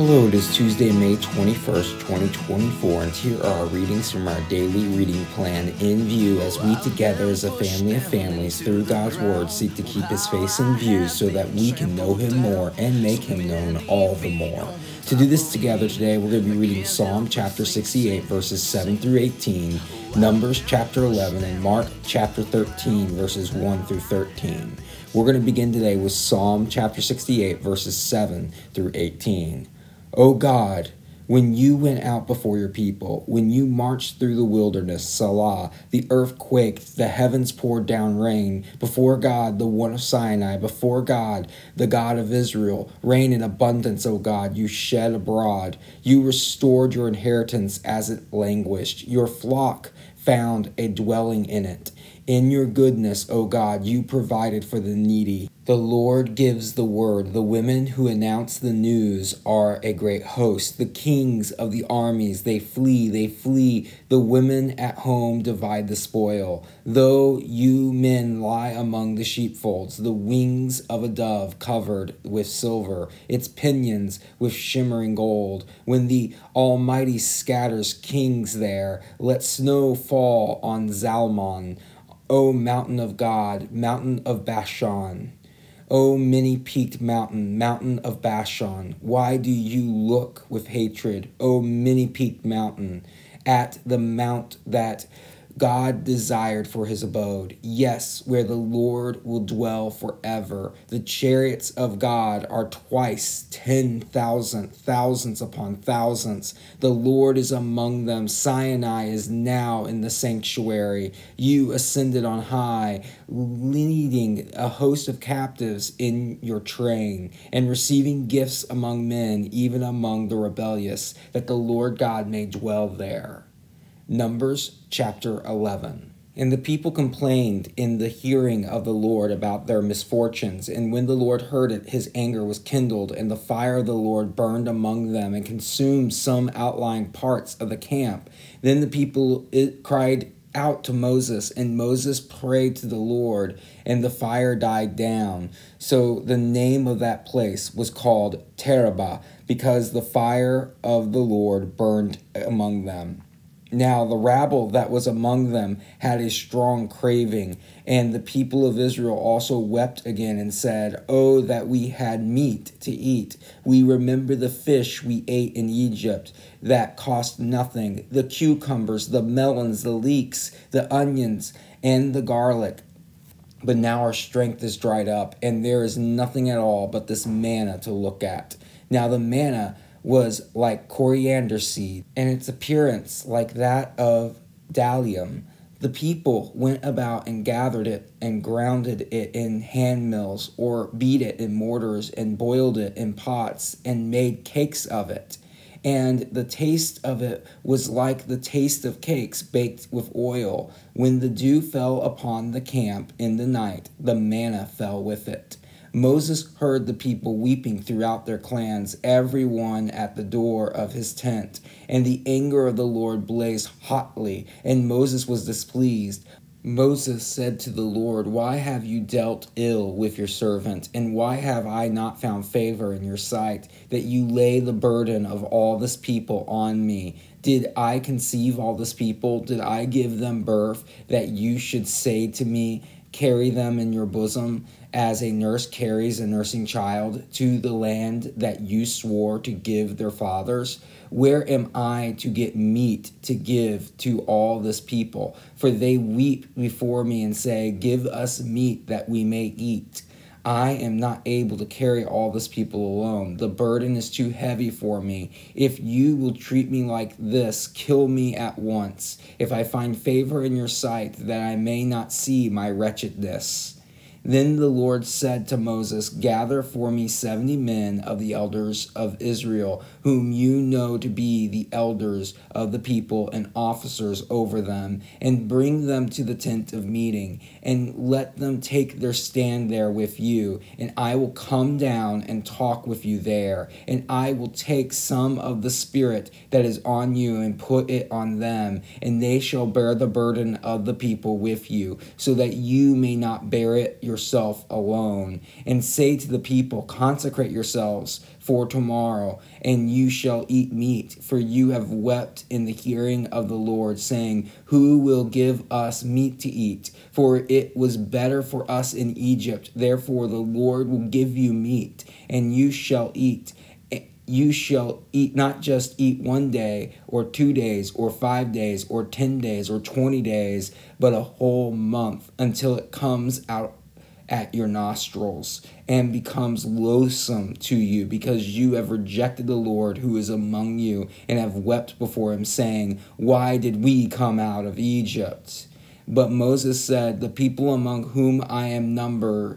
Hello, it is Tuesday, May 21st, 2024, and here are our readings from our daily reading plan in view as we together as a family of families through God's Word seek to keep His face in view so that we can know Him more and make Him known all the more. To do this together today, we're going to be reading Psalm chapter 68, verses 7 through 18, Numbers chapter 11, and Mark chapter 13, verses 1 through 13. We're going to begin today with Psalm chapter 68, verses 7 through 18. O God, when you went out before your people, when you marched through the wilderness, Salah, the earth quaked, the heavens poured down rain. Before God, the one of Sinai, before God, the God of Israel, rain in abundance, O God, you shed abroad. You restored your inheritance as it languished. Your flock found a dwelling in it. In your goodness, O God, you provided for the needy. The Lord gives the word. The women who announce the news are a great host. The kings of the armies, they flee, they flee. The women at home divide the spoil. Though you men lie among the sheepfolds, the wings of a dove covered with silver, its pinions with shimmering gold. When the Almighty scatters kings there, let snow fall on Zalmon. O mountain of God, mountain of Bashan. O many-peaked mountain, mountain of Bashan, why do you look with hatred, O many-peaked mountain, at the mount that God desired for his abode? Yes, where the Lord will dwell forever. The chariots of God are twice 10,000, thousands upon thousands. The Lord is among them. Sinai is now in the sanctuary. You ascended on high, leading a host of captives in your train, and receiving gifts among men, even among the rebellious, that the Lord God may dwell there. Numbers chapter 11. And the people complained in the hearing of the Lord about their misfortunes. And when the Lord heard it, his anger was kindled, and the fire of the Lord burned among them and consumed some outlying parts of the camp. Then the people cried out to Moses, and Moses prayed to the Lord, and the fire died down. So the name of that place was called Terabah, because the fire of the Lord burned among them. Now the rabble that was among them had a strong craving, and the people of Israel also wept again and said, Oh, that we had meat to eat. We remember the fish we ate in Egypt that cost nothing, the cucumbers, the melons, the leeks, the onions, and the garlic. But now our strength is dried up, and there is nothing at all but this manna to look at. Now the manna was like coriander seed, and its appearance like that of bdellium. The people went about and gathered it and grounded it in hand mills, or beat it in mortars and boiled it in pots and made cakes of it. And the taste of it was like the taste of cakes baked with oil. When the dew fell upon the camp in the night, the manna fell with it. Moses heard the people weeping throughout their clans, every one at the door of his tent. And the anger of the Lord blazed hotly, and Moses was displeased. Moses said to the Lord, Why have you dealt ill with your servant? And why have I not found favor in your sight, that you lay the burden of all this people on me? Did I conceive all this people? Did I give them birth, that you should say to me, Carry them in your bosom, as a nurse carries a nursing child, to the land that you swore to give their fathers? Where am I to get meat to give to all this people? For they weep before me and say, Give us meat that we may eat. I am not able to carry all this people alone. The burden is too heavy for me. If you will treat me like this, kill me at once, if I find favor in your sight, that I may not see my wretchedness. Then the Lord said to Moses, Gather for me 70 men of the elders of Israel, whom you know to be the elders of the people and officers over them, and bring them to the tent of meeting, and let them take their stand there with you, and I will come down and talk with you there, and I will take some of the Spirit that is on you and put it on them, and they shall bear the burden of the people with you, so that you may not bear it yourself alone, and say to the people, consecrate yourselves for tomorrow, and you shall eat meat, for you have wept in the hearing of the Lord, saying, who will give us meat to eat? For it was better for us in Egypt. Therefore the Lord will give you meat, and you shall eat. You shall eat, not just eat 1 day or 2 days or 5 days or 10 days or 20 days, but a whole month, until it comes out at your nostrils and becomes loathsome to you, because you have rejected the Lord who is among you, and have wept before him, saying, why did we come out of Egypt? But Moses said, the people among whom I am number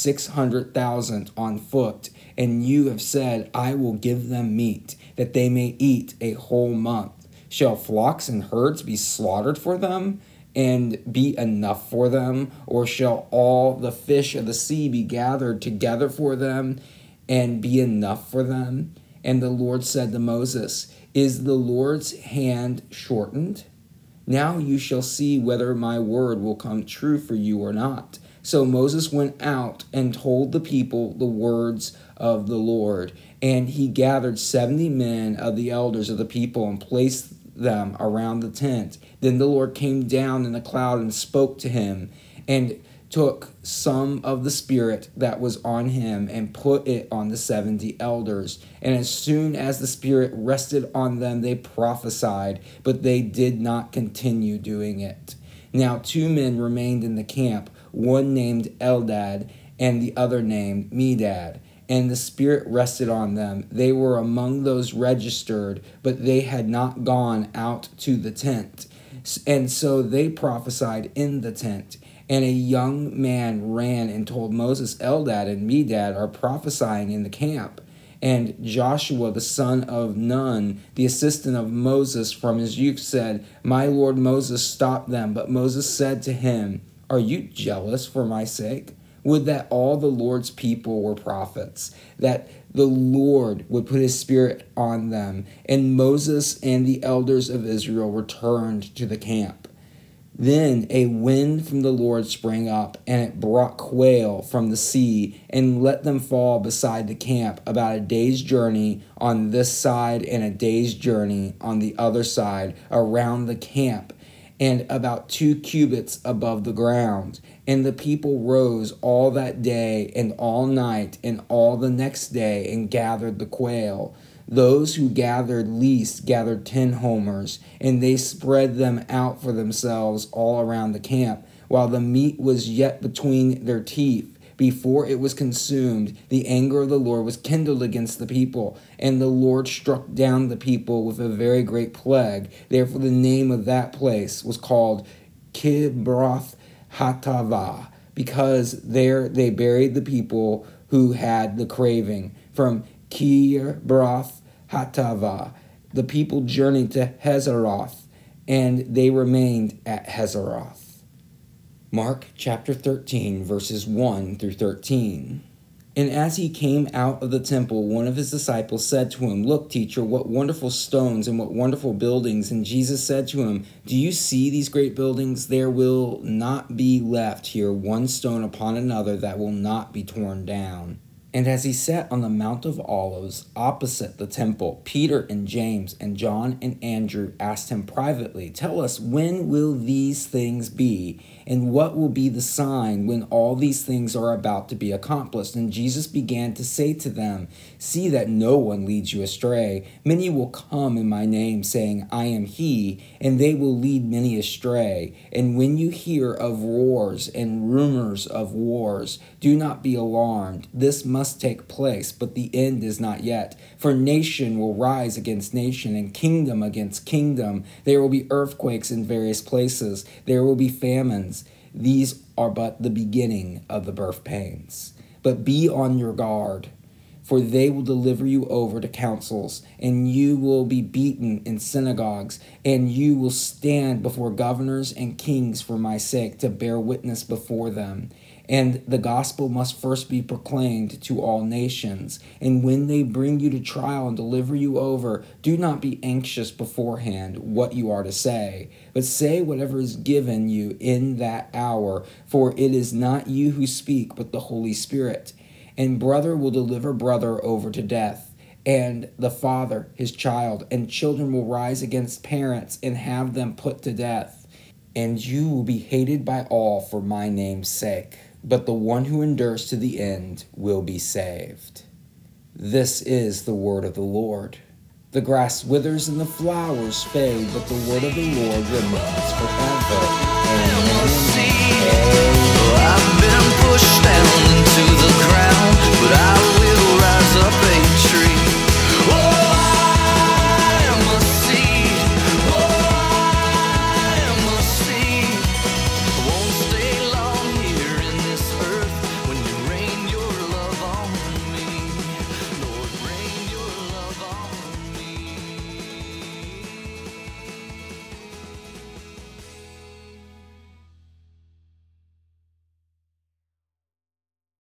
600,000 on foot, and you have said, I will give them meat, that they may eat a whole month. Shall flocks and herds be slaughtered for them, and be enough for them? Or shall all the fish of the sea be gathered together for them, and be enough for them? And the Lord said to Moses, is the Lord's hand shortened? Now you shall see whether my word will come true for you or not. So Moses went out and told the people the words of the Lord. And he gathered 70 men of the elders of the people and placed them around the tent. Then the Lord came down in a cloud and spoke to him, and took some of the Spirit that was on him and put it on the 70 elders. And as soon as the Spirit rested on them, they prophesied, but they did not continue doing it. Now 2 men remained in the camp, one named Eldad and the other named Medad. And the Spirit rested on them. They were among those registered, but they had not gone out to the tent. And so they prophesied in the tent. And a young man ran and told Moses, Eldad and Medad are prophesying in the camp. And Joshua, the son of Nun, the assistant of Moses from his youth, said, my lord Moses, stop them. But Moses said to him, are you jealous for my sake? Would that all the Lord's people were prophets, that the Lord would put his Spirit on them. And Moses and the elders of Israel returned to the camp. Then a wind from the Lord sprang up, and it brought quail from the sea, and let them fall beside the camp, about a day's journey on this side and a day's journey on the other side, around the camp, and about 2 cubits above the ground. And the people rose all that day and all night and all the next day, and gathered the quail. Those who gathered least gathered 10 homers, and they spread them out for themselves all around the camp, while the meat was yet between their teeth. Before it was consumed, the anger of the Lord was kindled against the people, and the Lord struck down the people with a very great plague. Therefore the name of that place was called Kibroth Hattaavah, because there they buried the people who had the craving. From Kibroth Hattaavah, the people journeyed to Hazeroth, and they remained at Hazeroth. Mark chapter 13, verses 1 through 13. And as he came out of the temple, one of his disciples said to him, look, teacher, what wonderful stones and what wonderful buildings. And Jesus said to him, do you see these great buildings? There will not be left here one stone upon another that will not be torn down. And as he sat on the Mount of Olives opposite the temple, Peter and James and John and Andrew asked him privately, tell us, when will these things be? And what will be the sign when all these things are about to be accomplished? And Jesus began to say to them, see that no one leads you astray. Many will come in my name, saying, I am he, and they will lead many astray. And when you hear of wars and rumors of wars, do not be alarmed. This must take place, but the end is not yet. For nation will rise against nation, and kingdom against kingdom. There will be earthquakes in various places. There will be famines. These are but the beginning of the birth pains. But be on your guard, For they will deliver you over to councils, and you will be beaten in synagogues, and you will stand before governors and kings for my sake to bear witness before them. And the gospel must first be proclaimed to all nations. And when they bring you to trial and deliver you over, do not be anxious beforehand what you are to say, but say whatever is given you in that hour, for it is not you who speak, but the Holy Spirit. And brother will deliver brother over to death, and the father his child, and children will rise against parents and have them put to death. And you will be hated by all for my name's sake, but the one who endures to the end will be saved. This is the word of the Lord. The grass withers and the flowers fade, but the word of the Lord remains forever. Amen.